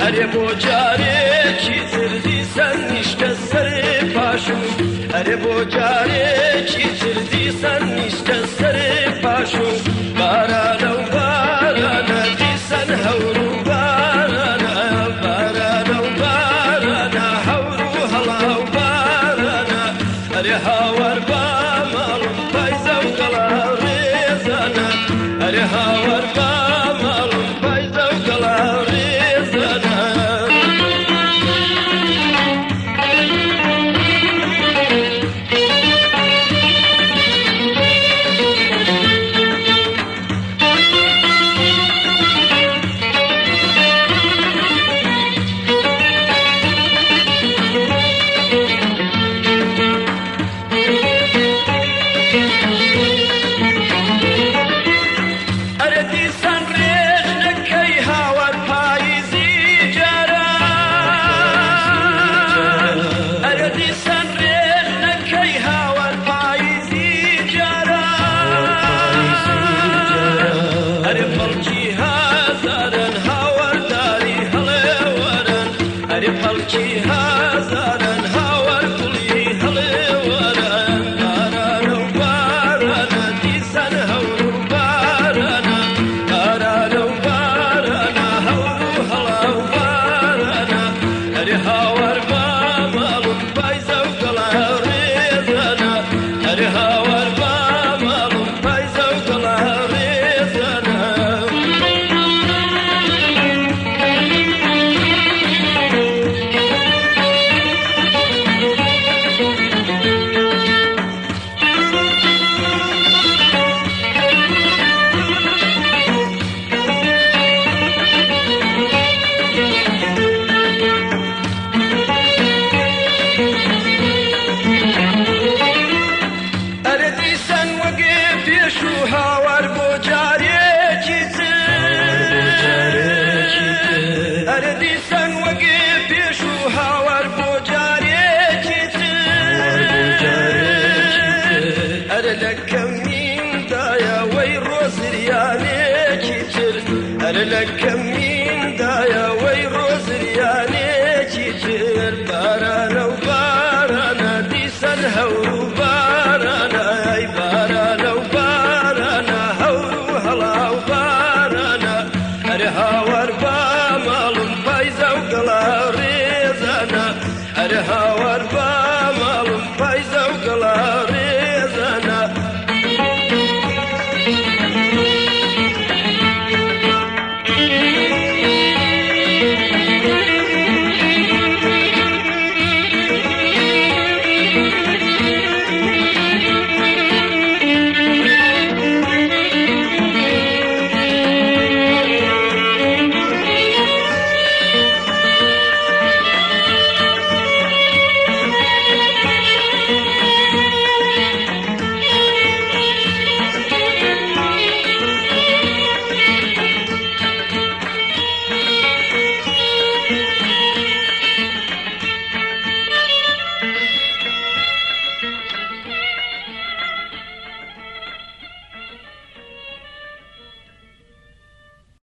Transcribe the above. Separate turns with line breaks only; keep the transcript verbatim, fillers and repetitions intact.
ئەرێ بۆ جارێکی تر دیسان نیشتە سەرێ پاشم ئەرێ بۆ جارێکی تر دیسان نیشتە سەرێ پاشم بارانە و بارانە دیسان هەور و بارانە بارانە و بارانە هەور و هەڵا و بارانە ئەرێ هاوار با ماڵم پایزە و گەڵا ڕێزانە ئەرێ هاوار با ماڵم پایزە و گەڵا ڕێزانە خەڵکی هازارن هاوار گوڵی هەڵێوەرن بارانە و بارانە دیسان هەور و بارانە بارانە و بارانە هەور و هەڵا و بارانە ئەرێ هاوار با ماڵم پایزە و گەڵا ڕێزانە ئەرێ هاوار با ماڵم پایزە و گەڵا ڕێزانە هاوار بۆ جارێکی تر ئەرێ دیسان وەگێ پێش و هاوار بۆ جارێکی تر ئەرێ لە کەمیندایە وەی ڕۆزریانێکی تر ئەرێ لە کەمیندایە وەی ڕۆزریانێکی تر بارانە و